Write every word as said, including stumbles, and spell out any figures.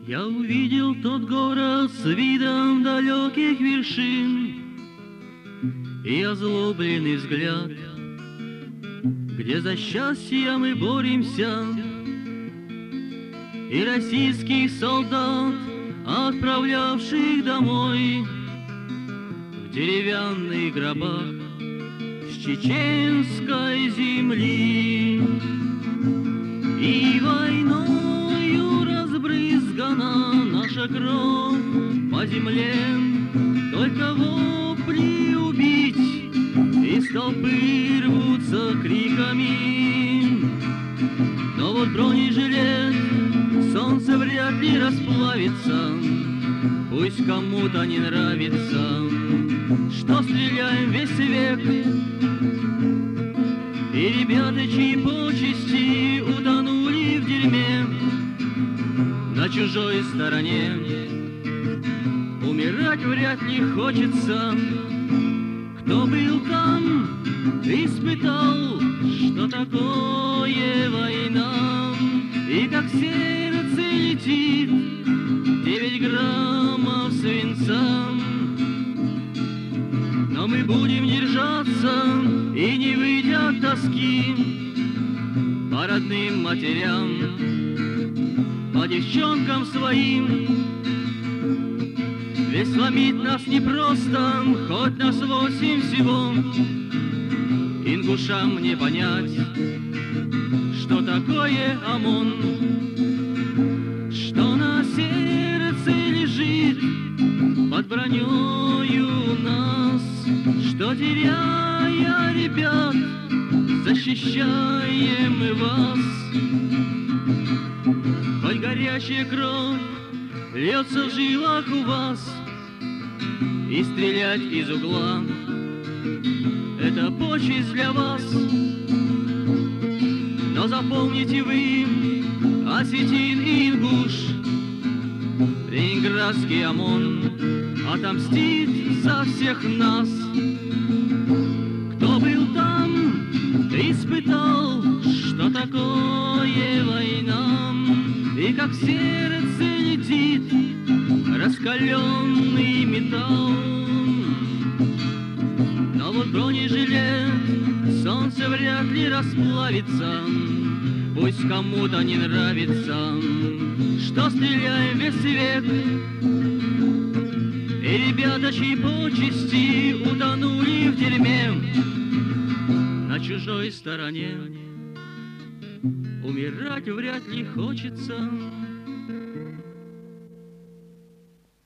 Я увидел тот город с видом далеких вершин и озлобленный взгляд, где за счастье мы боремся, и российских солдат, отправлявших домой в деревянных гробах с чеченской земли. И войною разбрызгана наша кровь по земле, только вопли убить, из толпы рвутся криками. Но вот бронежилет солнце вряд ли расплавится, пусть кому-то не нравится, что стреляем весь век. И ребята, чьи почести утонули в дерьме, на чужой стороне, умирать вряд ли хочется. Кто был там, испытал, что такое война, и как сердце летит девять граммов свинца. Но мы будем держаться и не выйти от тоски по родным матерям, по девчонкам своим. Ведь сломить нас непросто, хоть нас восемь всего. Ингушам не понять, что такое ОМОН, что на сердце лежит под бронёю нас, что, теряя ребят, защищаем мы вас. Хоть горячая кровь льется в жилах у вас, и стрелять из угла — это почесть для вас. Но запомните вы, осетин и ингуш, ленинградский ОМОН отомстит за всех нас. Кто был там, испытал, что такое война, и как в сердце летит раскаленный металл. Но вот бронежилет солнце вряд ли расплавится, пусть кому-то не нравится, что стреляем весь век. И ребята, чьи почести утонули в дерьме, на чужой стороне, умирать вряд ли хочется.